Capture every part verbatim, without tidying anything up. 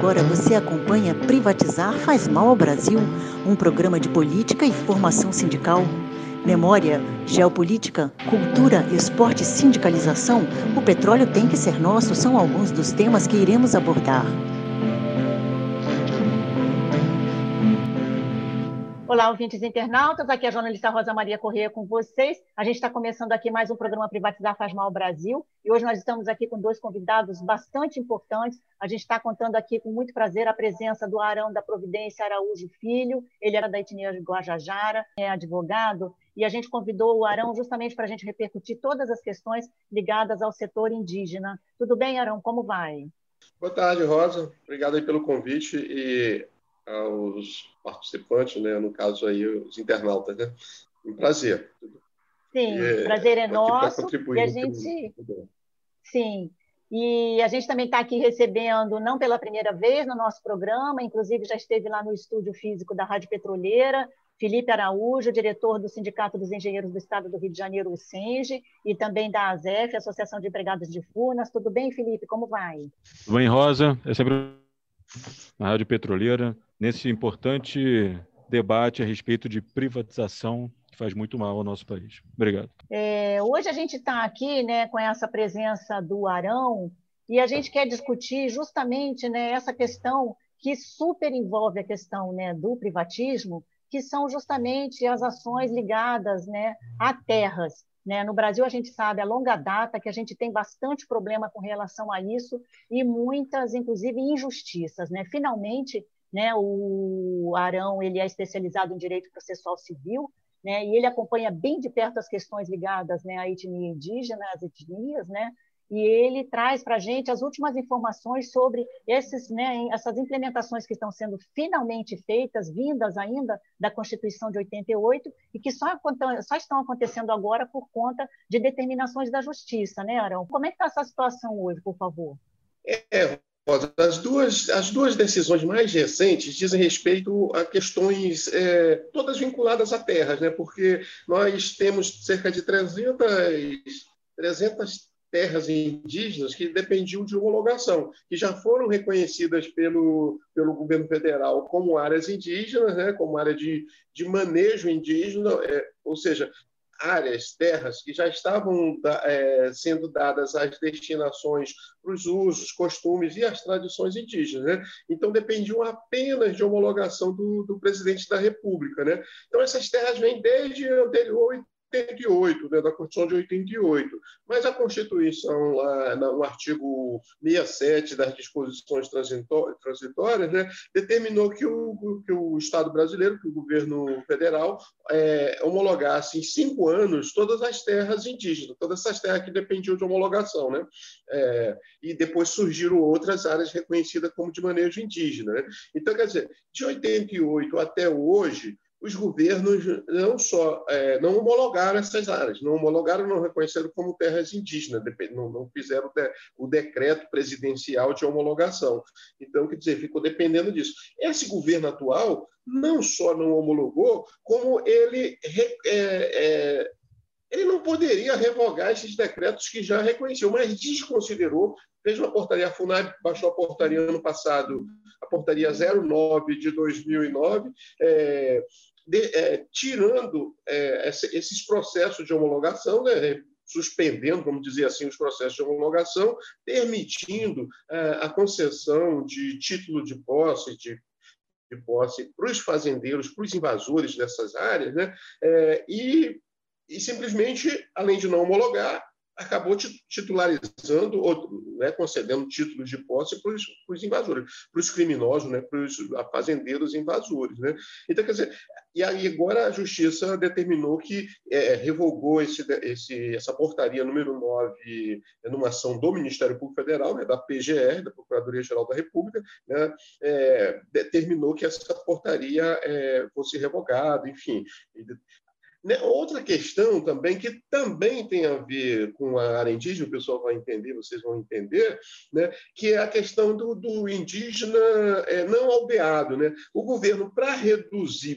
agora você acompanha Privatizar faz mal ao Brasil, um programa de política e formação sindical. Memória, geopolítica, cultura, esporte e sindicalização, o petróleo tem que ser nosso são alguns dos temas que iremos abordar. Olá, ouvintes internautas, aqui é a jornalista Rosa Maria Corrêa com vocês. A gente está começando aqui mais um programa Privatizar faz mal ao Brasil e hoje nós estamos aqui com dois convidados bastante importantes. A gente está contando aqui com muito prazer a presença do Arão da Providência Araújo Filho, ele era da etnia de Guajajara, é advogado, e a gente convidou o Arão justamente para a gente repercutir todas as questões ligadas ao setor indígena. Tudo bem, Arão? Como vai? Boa tarde, Rosa. Obrigado aí pelo convite e aos participantes, né? No caso aí, os internautas, né? Um prazer. Sim, e, prazer é nosso. E a gente... Sim, e a gente também está aqui recebendo, não pela primeira vez no nosso programa, inclusive já esteve lá no estúdio físico da Rádio Petroleira, Felipe Araújo, diretor do Sindicato dos Engenheiros do Estado do Rio de Janeiro, o SENGE, e também da ASEF, Associação de Empregados de Furnas. Tudo bem, Felipe? Como vai? Tudo bem, Rosa. É sempre na Rádio Petroleira, nesse importante debate a respeito de privatização que faz muito mal ao nosso país. Obrigado. É, hoje a gente está aqui, né, com essa presença do Arão e a gente quer discutir justamente, né, essa questão que super envolve a questão, né, do privatismo, que são justamente as ações ligadas, né, a terras. Né? No Brasil, a gente sabe, a longa data, que a gente tem bastante problema com relação a isso e muitas, inclusive, injustiças. Né? Finalmente, né, o Arão ele é especializado em direito processual civil, né, e ele acompanha bem de perto as questões ligadas, né, à etnia indígena, às etnias, né, e ele traz para a gente as últimas informações sobre esses, né, essas implementações que estão sendo finalmente feitas, vindas ainda da Constituição de oitenta e oito, e que só, só estão acontecendo agora por conta de determinações da Justiça, né, Arão? Como é que está essa situação hoje, por favor? É, as duas, as duas decisões mais recentes dizem respeito a questões é, todas vinculadas a terras, né, porque nós temos cerca de trezentas, trezentas terras indígenas que dependiam de homologação, que já foram reconhecidas pelo, pelo governo federal como áreas indígenas, né, como área de, de manejo indígena, é, ou seja, áreas, terras que já estavam é, sendo dadas às destinações para os usos, costumes e as tradições indígenas. Né? Então, dependiam apenas de homologação do, do presidente da República. Né? Então, essas terras vêm desde anterior oitenta e oito, né, da Constituição de oitenta e oito, mas a Constituição, lá no artigo sessenta e sete das disposições transitórias, né, determinou que o, que o Estado brasileiro, que o governo federal, é, homologasse em cinco anos todas as terras indígenas, todas essas terras que dependiam de homologação. Né? É, e depois surgiram outras áreas reconhecidas como de manejo indígena. Né? Então, quer dizer, de oitenta e oito até hoje, os governos não só é, não homologaram essas áreas, não homologaram, não reconheceram como terras indígenas, não, não fizeram o decreto presidencial de homologação. Então, quer dizer, ficou dependendo disso. Esse governo atual não só não homologou, como ele, é, é, ele não poderia revogar esses decretos que já reconheceu, mas desconsiderou, fez uma portaria, a FUNAI baixou a portaria ano passado, a portaria zero nove de dois mil e nove, é, de, é, tirando é, esses processos de homologação, né, suspendendo, vamos dizer assim, os processos de homologação, permitindo é, a concessão de título de posse, de, de posse para os fazendeiros, para os invasores dessas áreas, né, é, e, e simplesmente, além de não homologar, acabou titularizando, ou, né, concedendo títulos de posse para os, para os invasores, para os criminosos, né, para os fazendeiros invasores. Né? Então, quer dizer, e aí agora a Justiça determinou que é, revogou esse, esse, essa portaria número nove, numa ação do Ministério Público Federal, né, da P G R, da Procuradoria-Geral da República, né, é, determinou que essa portaria é, fosse revogada, enfim. Outra questão também, que também tem a ver com a área indígena, o pessoal vai entender, vocês vão entender, né, que é a questão do, do indígena é, não aldeado. Né? O governo, para reduzir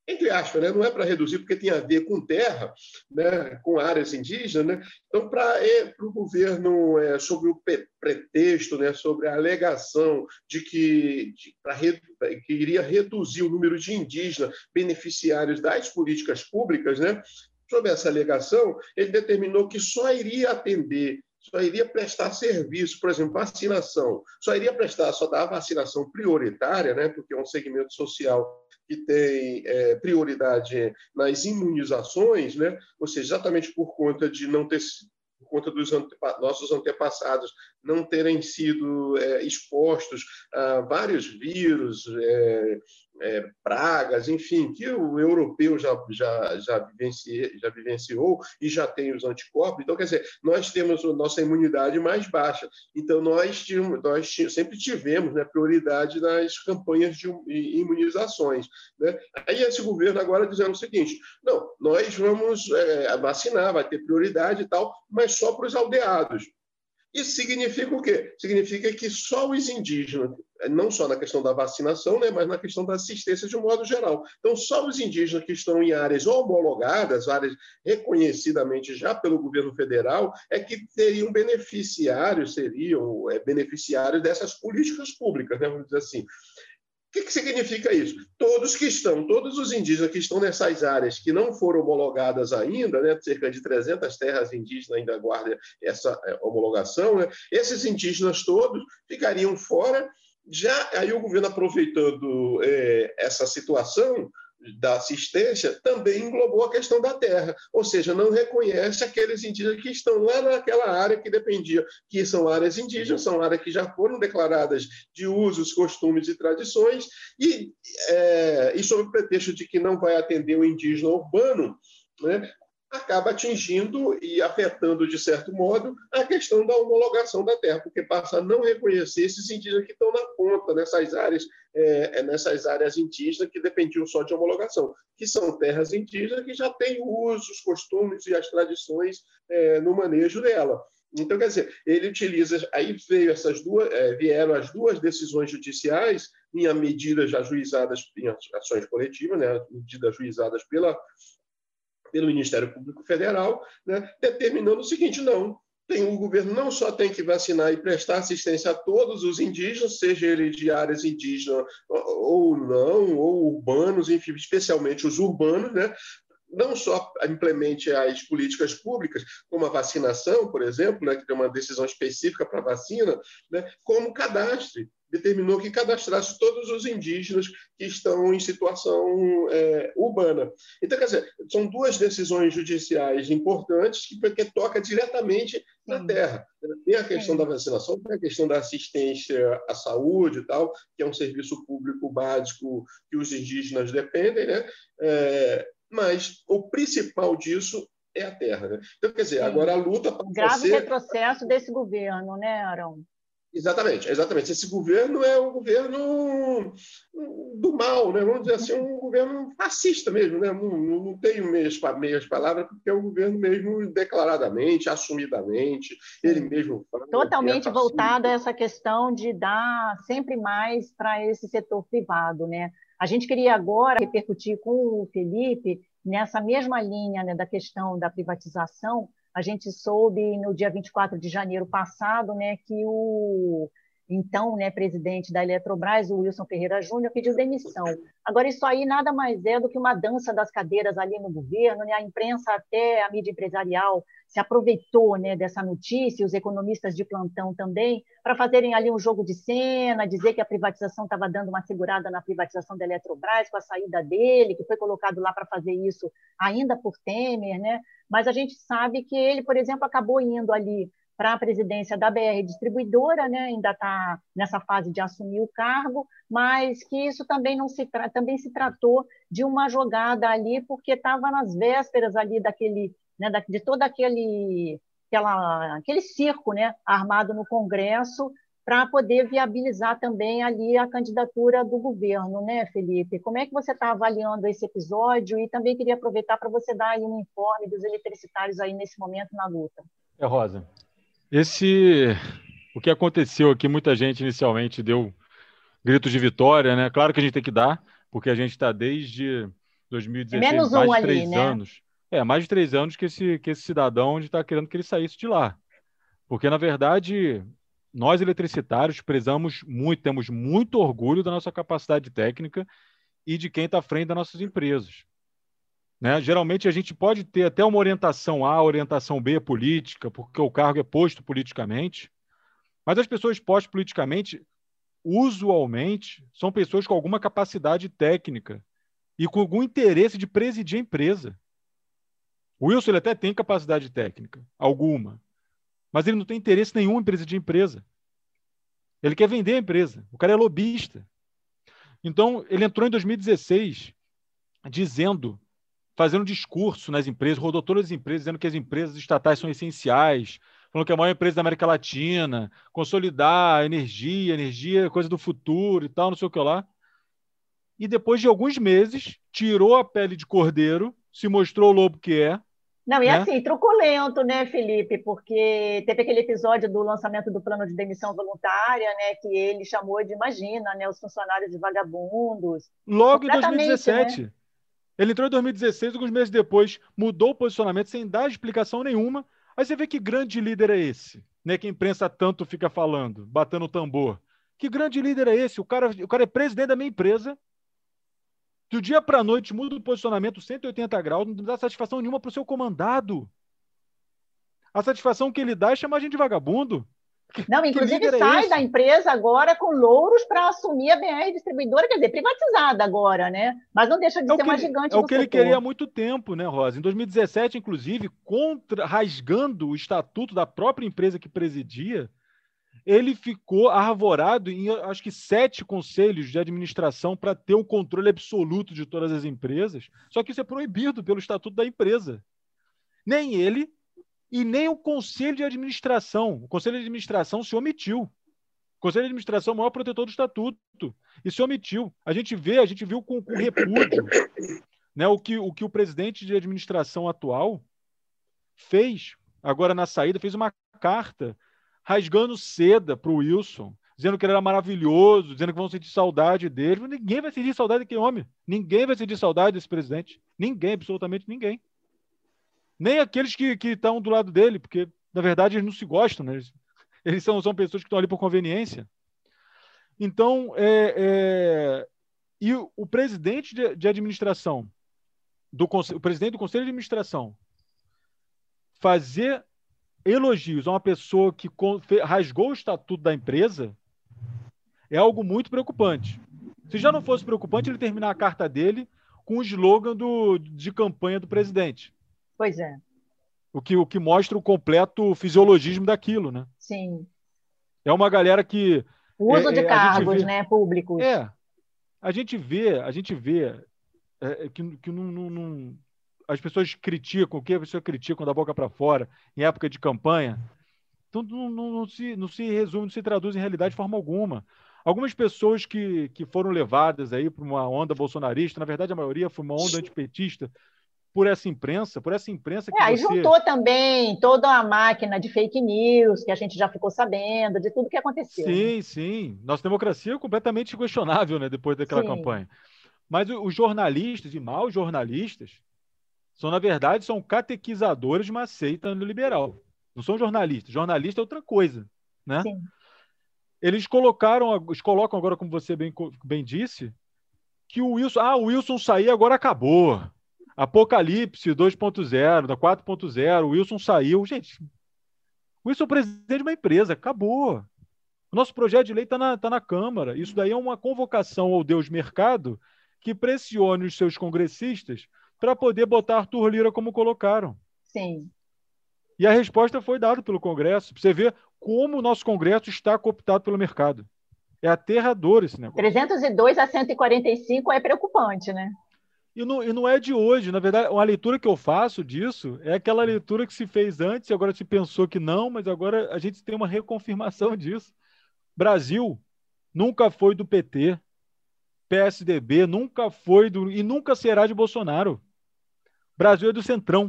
entre aspas, né? Não é para reduzir, porque tem a ver com terra, né? Com áreas indígenas. Né? Então, para é, o governo, é, sobre o pretexto, né? Sobre a alegação de que, de, pra, que iria reduzir o número de indígenas beneficiários das políticas públicas, né? Sobre essa alegação, ele determinou que só iria atender, só iria prestar serviço, por exemplo, vacinação, só iria prestar, só dar vacinação prioritária, né? Porque é um segmento social que tem é, prioridade nas imunizações, né? Ou seja, exatamente por conta de não ter, por conta dos antepa- nossos antepassados não terem sido é, expostos a vários vírus, é, é, pragas, enfim, que o europeu já, já, já, vivencie, já vivenciou e já tem os anticorpos. Então, quer dizer, nós temos a nossa imunidade mais baixa. Então, nós, tínhamos, nós sempre tivemos, né, prioridade nas campanhas de imunizações. Né? Aí esse governo agora dizendo o seguinte, não, nós vamos é, vacinar, vai ter prioridade e tal, mas só para os aldeados. Isso significa o quê? Significa que só os indígenas, não só na questão da vacinação, né, mas na questão da assistência de um modo geral. Então, só os indígenas que estão em áreas homologadas, áreas reconhecidamente já pelo governo federal, é que teriam beneficiários, seriam é, beneficiários dessas políticas públicas, né, vamos dizer assim. O que, que significa isso? Todos que estão, todos os indígenas que estão nessas áreas que não foram homologadas ainda, né, cerca de trezentas terras indígenas ainda guardam essa homologação, né, esses indígenas todos ficariam fora. Já aí o governo, aproveitando é, essa situação da assistência, também englobou a questão da terra, ou seja, não reconhece aqueles indígenas que estão lá naquela área que dependia, que são áreas indígenas, são áreas que já foram declaradas de usos, costumes e tradições, e, é, e sob o pretexto de que não vai atender o indígena urbano, né, acaba atingindo e afetando, de certo modo, a questão da homologação da terra, porque passa a não reconhecer esses indígenas que estão na ponta, nessas áreas, é, nessas áreas indígenas que dependiam só de homologação, que são terras indígenas que já têm usos, costumes e as tradições é, no manejo dela. Então, quer dizer, ele utiliza, aí veio essas duas, é, vieram as duas decisões judiciais em medidas ajuizadas em ações coletivas, né, medidas ajuizadas pela pelo Ministério Público Federal, né, determinando o seguinte, não, tem, o governo não só tem que vacinar e prestar assistência a todos os indígenas, seja eles de áreas indígenas ou não, ou urbanos, enfim, especialmente os urbanos, né, não só implemente as políticas públicas, como a vacinação, por exemplo, né, que tem uma decisão específica para a vacina, né, como cadastre. Determinou que cadastrasse todos os indígenas que estão em situação é, urbana. Então, quer dizer, são duas decisões judiciais importantes que, que tocam diretamente na Sim. terra. Tem a questão Sim. da vacinação, tem a questão da assistência à saúde e tal, que é um serviço público básico que os indígenas dependem, né? É, mas o principal disso é a terra. Né? Então, quer dizer, Sim. agora a luta para grave ser... retrocesso desse governo, né, Arão? Exatamente, exatamente. Esse governo é um governo do mal, né? Vamos dizer assim, um governo fascista mesmo, né? Não, não tenho meias, meias palavras, porque é um governo mesmo declaradamente, assumidamente, ele mesmo fala. Totalmente é voltado a essa questão de dar sempre mais para esse setor privado, né? A gente queria agora repercutir com o Felipe nessa mesma linha, né, da questão da privatização. A gente soube no dia vinte e quatro de janeiro passado, né, que o então, né, presidente da Eletrobras, o Wilson Ferreira Júnior, pediu demissão. Agora, isso aí nada mais é do que uma dança das cadeiras ali no governo, né? A imprensa, até a mídia empresarial, se aproveitou, né, dessa notícia, os economistas de plantão também, para fazerem ali um jogo de cena, dizer que a privatização estava dando uma segurada na privatização da Eletrobras com a saída dele, que foi colocado lá para fazer isso ainda por Temer, né? Mas a gente sabe que ele, por exemplo, acabou indo ali para a presidência da B R Distribuidora, né? Ainda está nessa fase de assumir o cargo, mas que isso também não se tra... também se tratou de uma jogada ali, porque estava nas vésperas ali daquele, né, de todo aquele, aquela, aquele circo, né, armado no Congresso, para poder viabilizar também ali a candidatura do governo, né, Felipe? Como é que você está avaliando esse episódio? E também queria aproveitar para você dar aí um informe dos eletricitários aí nesse momento na luta. É, Rosa, esse, o que aconteceu aqui, muita gente inicialmente deu gritos de vitória, né? Claro que a gente tem que dar, porque a gente está desde É dois mil e dezesseis, menos mais um de ali, três né? anos. É, mais de três anos que esse, que esse cidadão está querendo que ele saísse de lá. Porque, na verdade, nós eletricitários prezamos muito, temos muito orgulho da nossa capacidade técnica e de quem está à frente das nossas empresas. Né? Geralmente a gente pode ter até uma orientação A, orientação B política, porque o cargo é posto politicamente, mas as pessoas postas politicamente, usualmente, são pessoas com alguma capacidade técnica e com algum interesse de presidir a empresa. O Wilson ele até tem capacidade técnica, alguma, mas ele não tem interesse nenhum em presidir a empresa. Ele quer vender a empresa. O cara é lobista. Então, ele entrou em dois mil e dezesseis dizendo, fazendo um discurso nas empresas, rodou todas as empresas, dizendo que as empresas estatais são essenciais, falando que é a maior empresa da América Latina, consolidar a energia, energia é coisa do futuro e tal, não sei o que lá. E depois de alguns meses, tirou a pele de cordeiro, se mostrou o lobo que é. Não, e Né? assim, truculento, né, Felipe? Porque teve aquele episódio do lançamento do plano de demissão voluntária, né, que ele chamou de, imagina, né, os funcionários de vagabundos. Logo em Completamente, né? dois mil e dezessete. Ele entrou em dois mil e dezesseis, alguns meses depois, mudou o posicionamento sem dar explicação nenhuma. Aí você vê que grande líder é esse, né? Que a imprensa tanto fica falando, batendo o tambor. Que grande líder é esse? O cara, o cara é presidente da minha empresa. Do dia para a noite muda o posicionamento cento e oitenta graus, não dá satisfação nenhuma para o seu comandado. A satisfação que ele dá é chamar a gente de vagabundo. Não, Que inclusive líder é sai esse? da empresa agora com louros para assumir a B R Distribuidora, quer dizer, privatizada agora, né? Mas não deixa de É o ser que uma ele, gigante é o do que ele setor. queria há muito tempo, né, Rosa? Em dois mil e dezessete, inclusive, contra, rasgando o estatuto da própria empresa que presidia, ele ficou arvorado em, acho que, sete conselhos de administração para ter o controle absoluto de todas as empresas, só que isso é proibido pelo estatuto da empresa. Nem ele e nem o conselho de administração. O conselho de administração se omitiu. O conselho de administração é o maior protetor do estatuto e se omitiu. A gente vê, a gente viu com, com repúdio, né, o, que, o que o presidente de administração atual fez, agora na saída, fez uma carta rasgando seda para o Wilson, dizendo que ele era maravilhoso, dizendo que vão sentir saudade dele. Ninguém vai sentir saudade daquele homem. Ninguém vai sentir saudade desse presidente. Ninguém, absolutamente ninguém. Nem aqueles que que estão do lado dele, porque, na verdade, eles não se gostam, né? Eles, eles são, são pessoas que estão ali por conveniência. Então, é, é... e o, o presidente de, de administração, do, o presidente do conselho de administração, fazer elogios a uma pessoa que rasgou o estatuto da empresa é algo muito preocupante. Se já não fosse preocupante ele terminar a carta dele com o slogan do, de campanha do presidente. Pois é. O que, o que mostra o completo fisiologismo daquilo, né? Sim. É uma galera que... O uso é, de é, cargos, vê, né, públicos. É. A gente vê, a gente vê é, que, que não, não, não... as pessoas criticam, o que a pessoa critica da boca para fora em época de campanha, então não, não, não, se, não se resume, não se traduz em realidade de forma alguma. Algumas pessoas que, que foram levadas aí para uma onda bolsonarista, na verdade a maioria foi uma onda antipetista, por essa imprensa, por essa imprensa que é, aí você... juntou também toda a máquina de fake news, que a gente já ficou sabendo, de tudo que aconteceu. Sim, né? sim. Nossa democracia é completamente questionável, né, depois daquela Sim. campanha. Mas os jornalistas, e maus jornalistas, são, na verdade, são catequizadores de uma seita neoliberal. Não são jornalistas. Jornalista é outra coisa, né? Sim. Eles colocaram, eles colocam agora, como você bem, bem disse, que o Wilson... Ah, o Wilson saiu, agora acabou. Apocalipse dois ponto zero, quatro ponto zero, o Wilson saiu. Gente, o Wilson é o presidente de uma empresa, acabou. O nosso projeto de lei está na, tá na Câmara. Isso daí é uma convocação ao Deus Mercado que pressione os seus congressistas para poder botar Arthur Lira como colocaram. Sim. E a resposta foi dada pelo Congresso. Você vê como o nosso Congresso está cooptado pelo mercado. É aterrador esse negócio. trezentos e dois a cento e quarenta e cinco é preocupante, né? E não, e não é de hoje. Na verdade, uma leitura que eu faço disso é aquela leitura que se fez antes e agora se pensou que não, mas agora a gente tem uma reconfirmação disso. Brasil nunca foi do P T, P S D B nunca foi do... e nunca será de Bolsonaro. Brasil é do Centrão.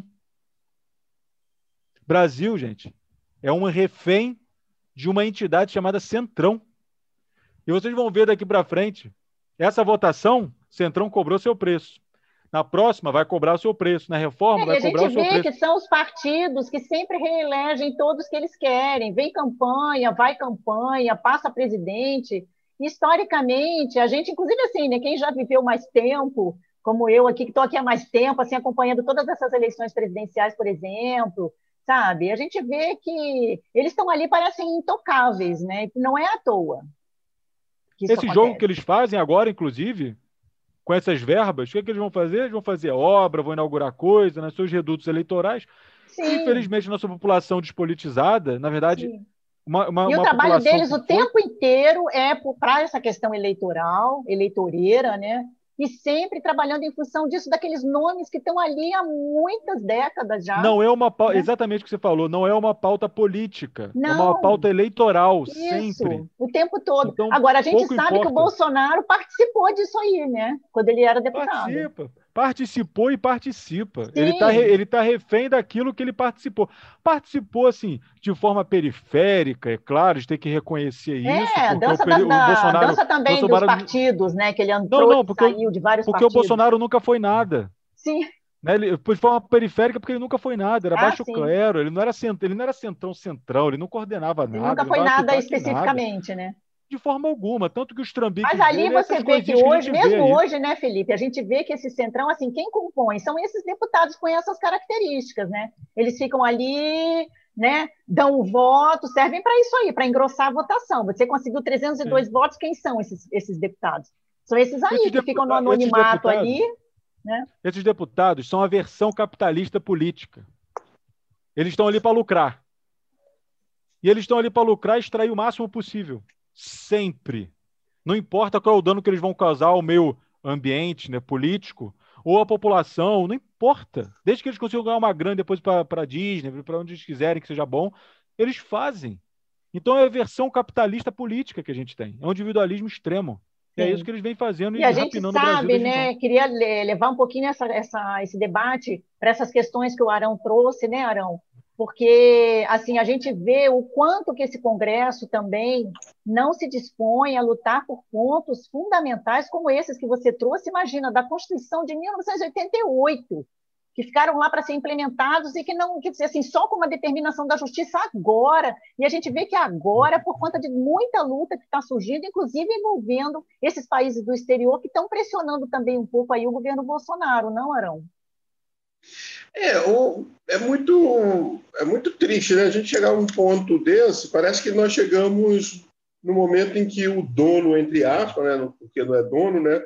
Brasil, gente, é um refém de uma entidade chamada Centrão. E vocês vão ver daqui para frente, essa votação, Centrão cobrou seu preço. Na próxima vai cobrar o seu preço, na reforma É, vai a gente cobrar o seu vê preço. que são os partidos que sempre reelegem todos que eles querem. Vem campanha, vai campanha, passa presidente. Historicamente, a gente, inclusive assim, né, quem já viveu mais tempo, como eu aqui, que estou aqui há mais tempo, assim, acompanhando todas essas eleições presidenciais, por exemplo, sabe? A gente vê que eles estão ali, parecem intocáveis, né? Não é à toa que isso Esse jogo acontece. que eles fazem agora, inclusive, com essas verbas, o que, é que eles vão fazer? Eles vão fazer obra, vão inaugurar coisa nos seus redutos eleitorais. Sim, Infelizmente, nossa população despolitizada, na verdade, sim. uma, uma, E o uma trabalho população deles que o foi. tempo inteiro é para essa questão eleitoral, eleitoreira, né? E sempre trabalhando em função disso, daqueles nomes que estão ali há muitas décadas já, Não é uma pauta, né? exatamente o que você falou, não é uma pauta política, é uma Não, pauta eleitoral, sempre. isso, o tempo todo. Então, Agora, a gente pouco sabe que o importa. Bolsonaro participou disso aí, né? Quando ele era deputado. Participa, participou e participa. Ele está Sim, ele tá refém daquilo que ele participou. Participou, assim, de forma periférica, é claro, a gente tem que reconhecer isso, é, porque o, dança, da, peri- o da- Bolsonaro, dança também dos Bolsonaro. partidos, né? Que ele Não, entrou não, e porque, o- saiu de vários porque o partidos. Bolsonaro nunca foi nada. Sim, Né? Ele, de forma periférica, porque ele nunca foi nada, era ah, baixo sim. clero, ele não era, cent, ele não era centrão centrão, ele não coordenava Ele nada, nunca ele não foi dava nada pitaco em nada, especificamente, né? de forma alguma. Tanto que os Mas trambiques ali dele é você essas vê que coisinhas que a hoje, gente vê mesmo aí. hoje, né, Felipe, a gente vê que esse centrão, assim, quem compõe são esses deputados com essas características, né? Eles ficam ali, né, dão o voto, servem para isso aí, para engrossar a votação. Você conseguiu trezentos e dois Sim. votos, quem são esses, esses deputados? São esses aí Esses, que ficam no deputa esses anonimato ali, deputados, né? esses deputados são a versão capitalista política. Eles estão ali para lucrar. E eles estão ali para lucrar e extrair o máximo possível. Sempre. Não importa qual é o dano que eles vão causar ao meio ambiente, né, político, ou à população, não importa. Desde que eles consigam ganhar uma grana depois para a Disney, para onde eles quiserem que seja bom, eles fazem. Então é a versão capitalista política que a gente tem. É um individualismo extremo. E é isso Sim. que eles vêm fazendo E a e gente rapinando o Brasil sabe, desde então. né? Queria levar um pouquinho essa, essa, esse debate para essas questões que o Arão trouxe, né, Arão? Porque assim a gente vê o quanto que esse Congresso também não se dispõe a lutar por pontos fundamentais como esses que você trouxe. Imagina, da Constituição de mil novecentos e oitenta e oito, que ficaram lá para ser implementados e que não, que assim, só com uma determinação da justiça agora. E a gente vê que agora, por conta de muita luta que está surgindo, inclusive envolvendo esses países do exterior que estão pressionando também um pouco aí o governo Bolsonaro, não, Arão? É, o, é, muito, é muito triste, né? A gente chegar a um ponto desse, parece que nós chegamos no momento em que o dono, entre aspas, né, porque não é dono, né,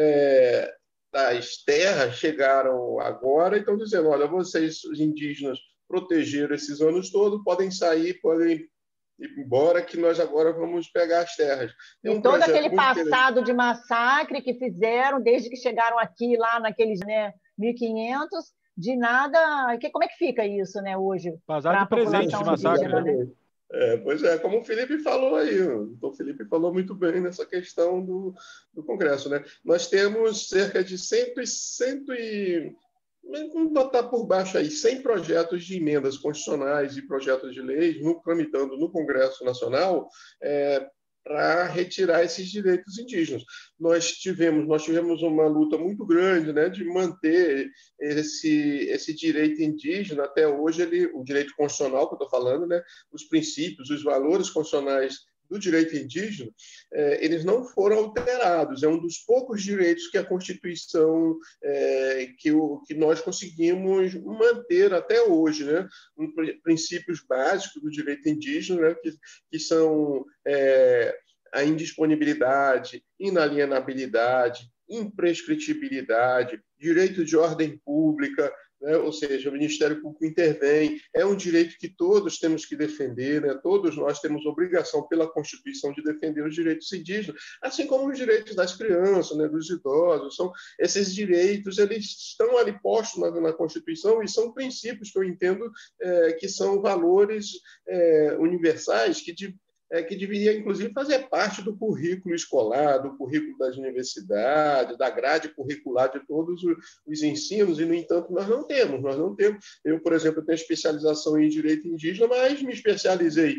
é, das terras chegaram agora e estão dizendo, olha, vocês, os indígenas, protegeram esses anos todos, podem sair, podem ir embora, que nós agora vamos pegar as terras. Tem E um todo projeto aquele muito interessante. passado de massacre que fizeram desde que chegaram aqui, lá naqueles, né, mil e quinhentos, de nada. Que, como é que fica isso, né, hoje, Passado para e a presente de população indígena, massacre. né? É, pois é, como o Felipe falou aí, o Felipe falou muito bem nessa questão do, do Congresso, né? Nós temos cerca de cem, cem e vamos botar por baixo aí cem projetos de emendas constitucionais e projetos de leis no, tramitando no Congresso Nacional é, para retirar esses direitos indígenas. Nós tivemos, nós tivemos uma luta muito grande, né, de manter esse, esse direito indígena até hoje, ele, o direito constitucional que eu estou falando, né, os princípios, os valores constitucionais do direito indígena, eh, eles não foram alterados. É um dos poucos direitos que a Constituição, eh, que, o, que nós conseguimos manter até hoje, né? Um, princípios básicos do direito indígena, né? que, que são eh, a indisponibilidade, inalienabilidade, imprescritibilidade, direito de ordem pública, né? Ou seja, o Ministério Público intervém, é um direito que todos temos que defender, né? Todos nós temos obrigação pela Constituição de defender os direitos indígenas, assim como os direitos das crianças, né? Dos idosos. São, esses direitos eles estão ali postos na, na Constituição e são princípios que eu entendo é, que são valores é, universais que de, É, que deveria, inclusive, fazer parte do currículo escolar, do currículo das universidades, da grade curricular de todos os ensinos, e, no entanto, nós não temos. Nós não temos. Eu, por exemplo, tenho especialização em direito indígena, mas me especializei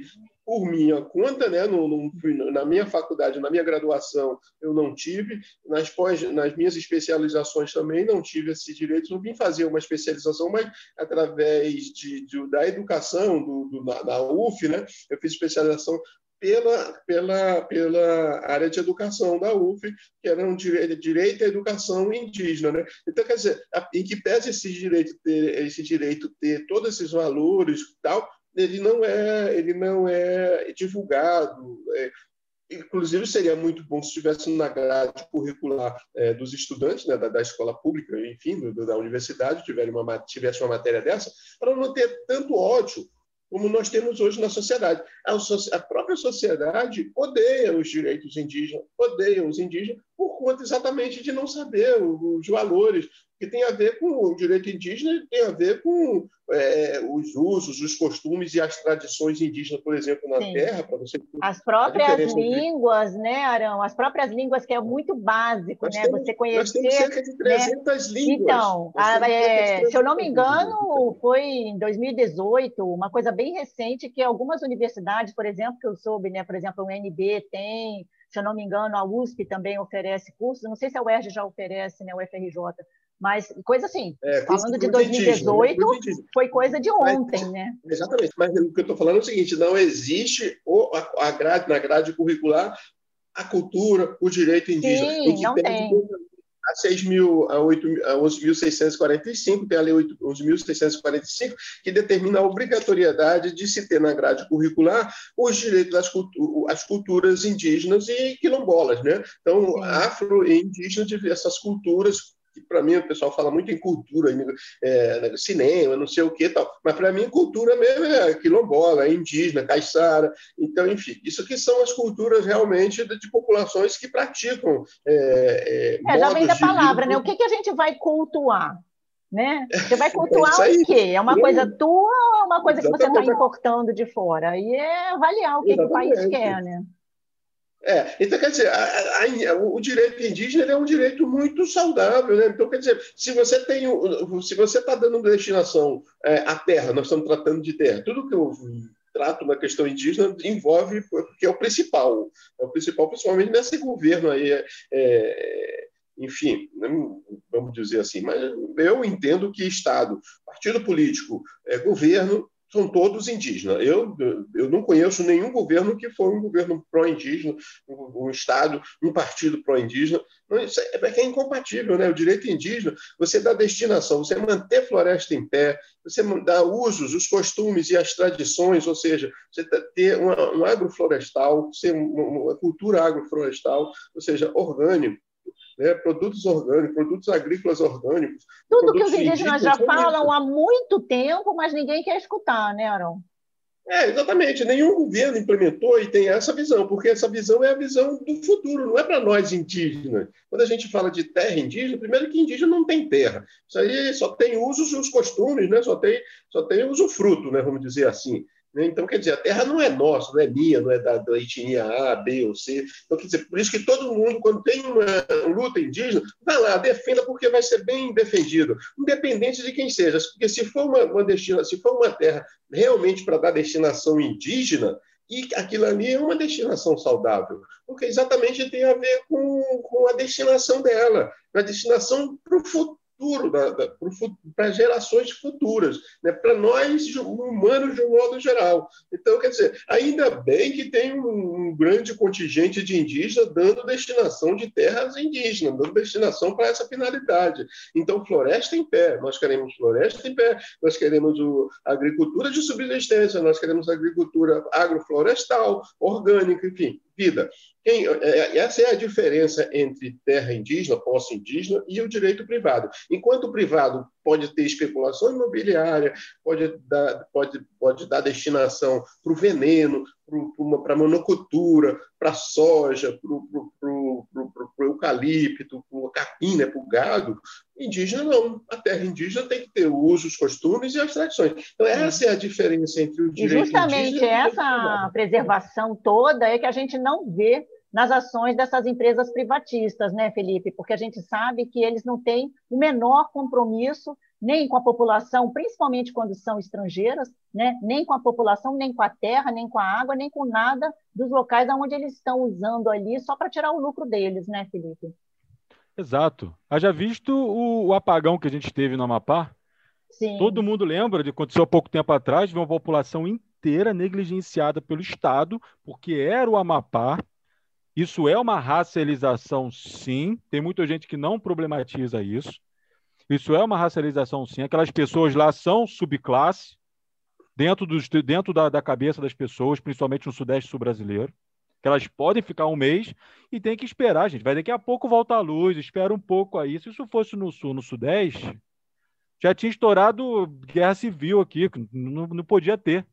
por minha conta, né? Não, não fui, na minha faculdade, na minha graduação, eu não tive, nas, pós, nas minhas especializações também não tive esse direito, não vim fazer uma especialização, mas através de, de, da educação, do, do, na, na U F, né? Eu fiz especialização Pela, pela, pela área de educação da U F, que era um direito, direito à educação indígena. Né? Então, quer dizer, em que pese esse direito ter, esse direito ter todos esses valores e tal, ele não é, ele não é divulgado. É, inclusive, seria muito bom se estivesse na grade curricular é, dos estudantes, né, da, da escola pública, enfim, do, da universidade, tivesse uma, tivesse uma matéria dessa, para não ter tanto ódio como nós temos hoje na sociedade. A própria sociedade odeia os direitos indígenas, odeia os indígenas por conta exatamente de não saber os valores, que tem a ver com o direito indígena, tem a ver com é, os usos, os costumes e as tradições indígenas, por exemplo, na Sim. terra. Para você as próprias línguas, entre... né, Arão? As próprias línguas, que é muito básico, nós né? Temos, você conhecer. Nós temos cerca de trezentas né? línguas. Então, a, é, se eu não me engano, foi em dois mil e dezoito, uma coisa bem recente, que algumas universidades, por exemplo, que eu soube, né? Por exemplo, o U N B tem, se eu não me engano, a U S P também oferece cursos, não sei se a U E R J já oferece, né? O F R J. Mas coisa assim, é, falando de dois mil e dezoito, indígena, né? Foi coisa de ontem, mas, né? Exatamente. Mas o que eu estou falando é o seguinte, não existe a grade, na grade curricular a cultura, o direito indígena. Sim, em que não tem. A, seis mil, a, a onze mil seiscentos e quarenta e cinco, tem a Lei onze mil seiscentos e quarenta e cinco, que determina a obrigatoriedade de se ter na grade curricular os direitos das cultu as culturas indígenas e quilombolas. Né? Então, Sim. afro e indígena, essas culturas, que para mim o pessoal fala muito em cultura, é, cinema, não sei o que tal, mas para mim cultura mesmo é quilombola, é indígena, caiçara, então, enfim, isso aqui são as culturas realmente de, de populações que praticam é, é, já vem da palavra, né? O que, que a gente vai cultuar? Né? Você vai cultuar é o quê? É uma coisa tua ou é uma coisa Exatamente. que você está importando de fora? Aí é avaliar o que, que o país quer, né? É, então, quer dizer, a, a, o direito indígena ele é um direito muito saudável, né? Então, quer dizer, se você tem, se você está dando destinação é, à terra, nós estamos tratando de terra, tudo que eu trato na questão indígena envolve, porque é o principal, é o principal, principalmente nesse governo aí, é, é, enfim, vamos dizer assim, mas eu entendo que Estado, partido político, é, governo, são todos indígenas. Eu, eu não conheço nenhum governo que foi um governo pró-indígena, um, um Estado, um partido pró-indígena. Isso é, é incompatível, né? O direito indígena, você dá destinação, você manter floresta em pé, você dá usos, os costumes e as tradições, ou seja, você ter uma, um agroflorestal, uma cultura agroflorestal, ou seja, orgânico. Né, produtos orgânicos, produtos agrícolas orgânicos. Tudo que os indígenas já falam há muito tempo, mas ninguém quer escutar, né, Arão? É, exatamente. Nenhum governo implementou e tem essa visão, porque essa visão é a visão do futuro, não é para nós indígenas. Quando a gente fala de terra indígena, primeiro que indígena não tem terra. Isso aí só tem usos e os costumes, né? só tem, só tem usufruto, né? Vamos dizer assim. Então, quer dizer, a terra não é nossa, não é minha, não é da, da etnia A, B ou C. Então, quer dizer, por isso que todo mundo, quando tem uma luta indígena, vai lá, defenda, porque vai ser bem defendido, independente de quem seja. Porque se for uma, uma, destina, se for uma terra realmente para dar destinação indígena, e aquilo ali é uma destinação saudável, porque exatamente tem a ver com, com a destinação dela, a destinação para o futuro. Para gerações futuras, né? Para nós humanos de um modo geral. Então, quer dizer, ainda bem que tem um, um grande contingente de indígenas dando destinação de terras indígenas, dando destinação para essa finalidade. Então, floresta em pé, nós queremos floresta em pé, nós queremos o, agricultura de subsistência, nós queremos agricultura agroflorestal, orgânica, enfim, vida. Quem, essa é a diferença entre terra indígena, posse indígena e o direito privado. Enquanto o privado pode ter especulação imobiliária, pode dar, pode, pode dar destinação para o veneno, para a monocultura, para a soja, para o eucalipto, para o capim, né, para o gado, indígena não. A terra indígena tem que ter usos, os costumes e as tradições. Então, essa é a diferença entre o direito indígena e justamente indígena essa e preservação toda é que a gente não vê nas ações dessas empresas privatistas, né, Felipe? Porque a gente sabe que eles não têm o menor compromisso nem com a população, principalmente quando são estrangeiras, né? Nem com a população, nem com a terra, nem com a água, nem com nada dos locais onde eles estão usando ali só para tirar o lucro deles, né, Felipe? Exato. Haja visto o, o apagão que a gente teve no Amapá. Sim. Todo mundo lembra de aconteceu há pouco tempo atrás, de uma população inteira negligenciada pelo Estado, porque era o Amapá. Isso é uma racialização, sim. Tem muita gente que não problematiza isso. Isso é uma racialização, sim. Aquelas pessoas lá são subclasse dentro, dos, dentro da, da cabeça das pessoas, principalmente no Sudeste Sul brasileiro, que elas podem ficar um mês e tem que esperar, gente. Vai daqui a pouco voltar a luz, espera um pouco aí. Se isso fosse no Sul, no Sudeste, já tinha estourado guerra civil aqui, não, não podia ter.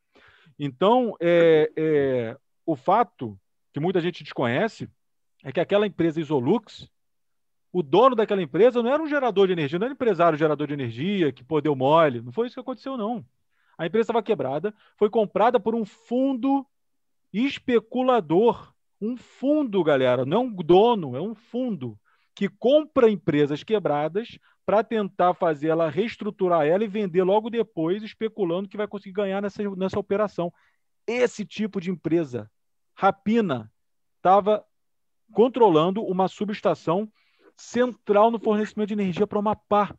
Então, é, é, o fato que muita gente desconhece é que aquela empresa Isolux, o dono daquela empresa não era um gerador de energia, não era um empresário gerador de energia que pô, deu mole. Não foi isso que aconteceu, não. A empresa estava quebrada, foi comprada por um fundo especulador. Um fundo, galera, não é um dono, é um fundo que compra empresas quebradas para tentar fazer ela, reestruturar ela e vender logo depois, especulando que vai conseguir ganhar nessa, nessa operação. Esse tipo de empresa, rapina, estava controlando uma subestação central no fornecimento de energia para o Amapá.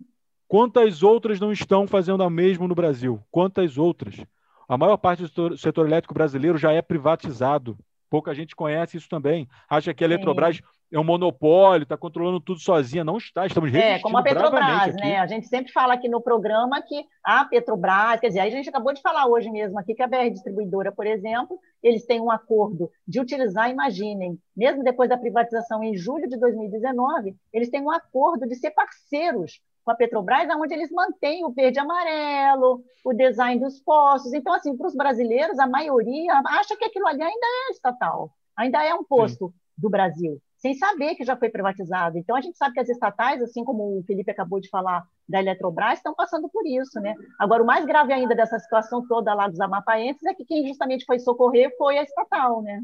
Quantas outras não estão fazendo a mesma no Brasil? Quantas outras? A maior parte do setor, setor elétrico brasileiro já é privatizado. Pouca gente conhece isso também. Acha que a Eletrobras Sim. é um monopólio, está controlando tudo sozinha. Não está, estamos resistindo É, como a Petrobras, aqui. né? A gente sempre fala aqui no programa que a Petrobras, quer dizer, a gente acabou de falar hoje mesmo aqui que a B R Distribuidora, por exemplo, eles têm um acordo de utilizar, imaginem, mesmo depois da privatização em julho de dois mil e dezenove, eles têm um acordo de ser parceiros com a Petrobras, onde eles mantêm o verde e amarelo, o design dos postos. Então, assim, para os brasileiros, a maioria acha que aquilo ali ainda é estatal, ainda é um posto Sim. do Brasil, sem saber que já foi privatizado. Então, a gente sabe que as estatais, assim como o Felipe acabou de falar da Eletrobras, estão passando por isso, né? Agora, o mais grave ainda dessa situação toda lá dos amapaenses é que quem justamente foi socorrer foi a estatal, né?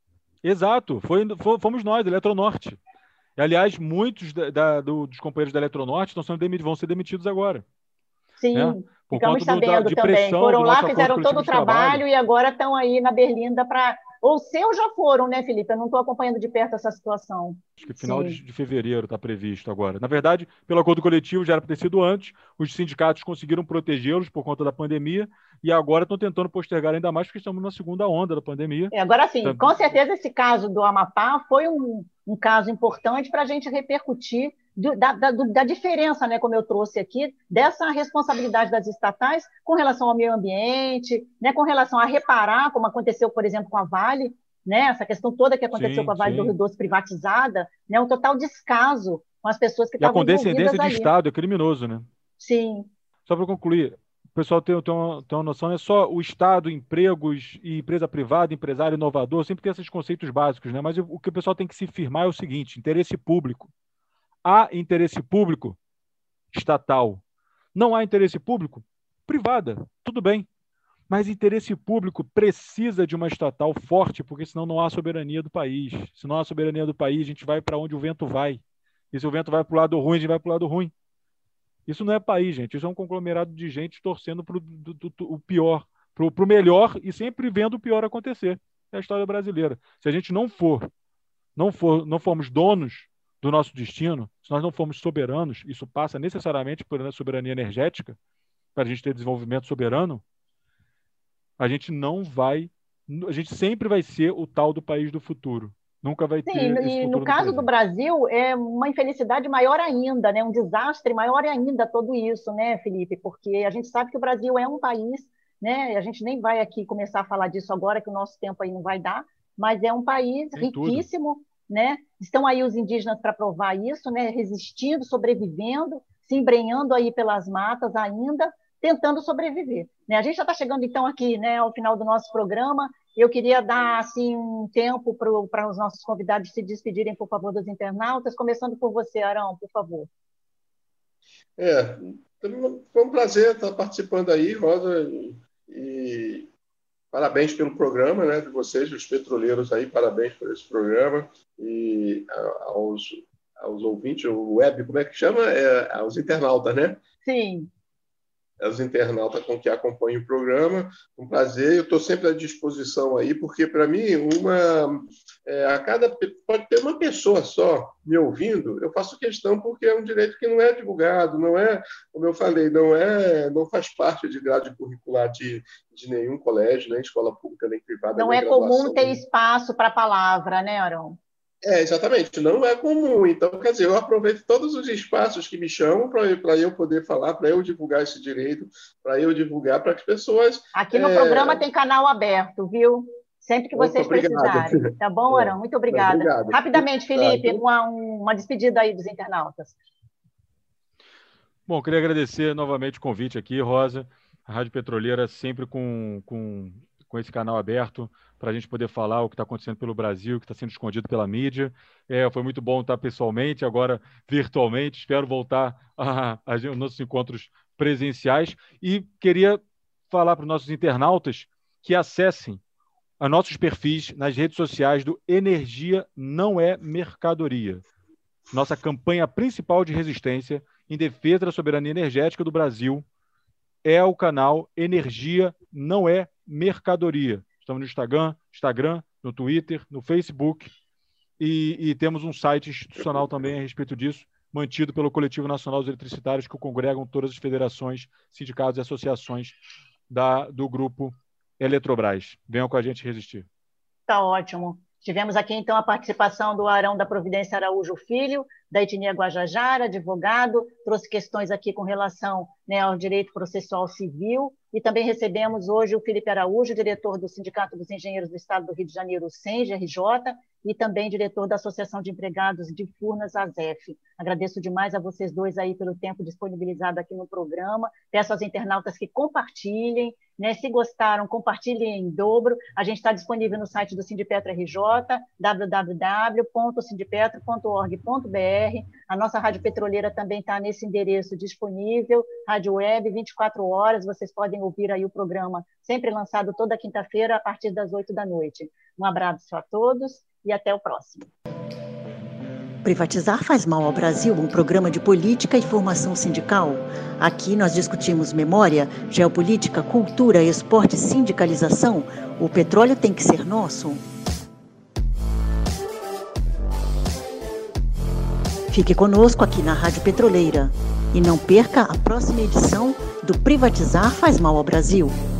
Exato, foi, fomos nós, Eletronorte. Aliás, muitos da, da, do, dos companheiros da Eletronorte estão sendo demitidos, vão ser demitidos agora. Sim, né? Por ficamos conta sabendo do, da, de também. pressão Foram do lá, fizeram todo o trabalho, trabalho e agora estão aí na Berlinda para... Ou seus já foram, né, Felipe? Eu não estou acompanhando de perto essa situação. Acho que final de, de fevereiro está previsto agora. Na verdade, pelo acordo coletivo, já era para ter sido antes, os sindicatos conseguiram protegê-los por conta da pandemia e agora estão tentando postergar ainda mais porque estamos na segunda onda da pandemia. É, agora sim, tá... com certeza esse caso do Amapá foi um, um caso importante para a gente repercutir do, da, da, da diferença, né, como eu trouxe aqui, dessa responsabilidade das estatais com relação ao meio ambiente, né, com relação a reparar, como aconteceu, por exemplo, com a Vale, né, essa questão toda que aconteceu sim, com a Vale sim. do Rio Doce privatizada, né, um total descaso com as pessoas que e estavam envolvidas ali. A condescendência de Estado é criminoso, né? Sim. Só para concluir, o pessoal tem, tem, uma, tem uma noção, não é só o Estado, empregos e empresa privada, empresário inovador, sempre tem esses conceitos básicos, né? Mas o que o pessoal tem que se firmar é o seguinte: interesse público. Há interesse público estatal. Não há interesse público privada. Tudo bem. Mas interesse público precisa de uma estatal forte, porque senão não há soberania do país. Se não há soberania do país, a gente vai para onde o vento vai. E se o vento vai para o lado ruim, a gente vai para o lado ruim. Isso não é país, gente. Isso é um conglomerado de gente torcendo para o pior, para o melhor e sempre vendo o pior acontecer. É a história brasileira. Se a gente não for, não for, não formos donos do nosso destino, se nós não formos soberanos, isso passa necessariamente por uma soberania energética, para a gente ter desenvolvimento soberano, a gente não vai, a gente sempre vai ser o tal do país do futuro. Nunca vai Sim, ter esse e futuro no caso presente. do Brasil, é uma infelicidade maior ainda, né? Um desastre maior ainda tudo isso, né, Felipe? Porque a gente sabe que o Brasil é um país, né? A gente nem vai aqui começar a falar disso agora, que o nosso tempo aí não vai dar, mas é um país Tem riquíssimo, tudo. Né? Estão aí os indígenas para provar isso, né? Resistindo, sobrevivendo, se embrenhando aí pelas matas ainda, tentando sobreviver. Né? A gente já está chegando, então, aqui, né, ao final do nosso programa. Eu queria dar assim, um tempo para os nossos convidados se despedirem, por favor, dos internautas, começando por você, Arão, por favor. É, foi um prazer estar participando aí, Rosa, e, e parabéns pelo programa, né, de vocês, os petroleiros aí, parabéns por esse programa, e aos, aos ouvintes, o web, como é que chama? É, aos internautas, né? Sim. Os internautas com que acompanham o programa. Um prazer, eu estou sempre à disposição aí, porque, para mim, uma, é, a cada, pode ter uma pessoa só me ouvindo, eu faço questão, porque é um direito que não é divulgado, não é, como eu falei, não, é, não faz parte de grade curricular de, de nenhum colégio, nem escola pública, nem privada. Não nem é comum ter né? espaço para a palavra, né, Arão? É, exatamente, não é comum. Então, quer dizer, eu aproveito todos os espaços que me chamam para eu poder falar, para eu divulgar esse direito, para eu divulgar para as pessoas. Aqui no é... programa tem canal aberto, viu? Sempre que vocês Opa, precisarem. Tá bom, Arão? Muito obrigada. Obrigado. Rapidamente, Felipe, Tá, então... uma, uma despedida aí dos internautas. Bom, queria agradecer novamente o convite aqui, Rosa. A Rádio Petroleira sempre com, com, com esse canal aberto para a gente poder falar o que está acontecendo pelo Brasil, que está sendo escondido pela mídia. É, foi muito bom estar pessoalmente, agora virtualmente. Espero voltar a, a, a nossos encontros presenciais. E queria falar para os nossos internautas que acessem a nossos perfis nas redes sociais do Energia Não é Mercadoria. Nossa campanha principal de resistência em defesa da soberania energética do Brasil é o canal Energia Não é Mercadoria. Estamos no Instagram, Instagram, no Twitter, no Facebook e, e temos um site institucional também a respeito disso, mantido pelo Coletivo Nacional dos Eletricitários, que congregam todas as federações, sindicatos e associações da, do grupo Eletrobras. Venham com a gente resistir. Tá ótimo. Tivemos aqui, então, a participação do Arão da Providência Araújo Filho, da etnia Guajajara, advogado, trouxe questões aqui com relação, né, ao direito processual civil, e também recebemos hoje o Felipe Araújo, diretor do Sindicato dos Engenheiros do Estado do Rio de Janeiro, S E N G R J, e também diretor da Associação de Empregados de Furnas, A S E F. Agradeço demais a vocês dois aí pelo tempo disponibilizado aqui no programa. Peço aos internautas que compartilhem, né? Se gostaram, compartilhem em dobro. A gente está disponível no site do Sindipetro R J, w w w ponto sindipetro ponto org ponto b r. A nossa Rádio Petroleira também está nesse endereço disponível, Rádio Web, vinte e quatro horas. Vocês podem ouvir aí o programa, sempre lançado toda quinta-feira, a partir das oito da noite. Um abraço a todos e até o próximo. Privatizar faz mal ao Brasil, um programa de política e formação sindical. Aqui nós discutimos memória, geopolítica, cultura, esporte e sindicalização. O petróleo tem que ser nosso. Fique conosco aqui na Rádio Petroleira e não perca a próxima edição do Privatizar faz mal ao Brasil.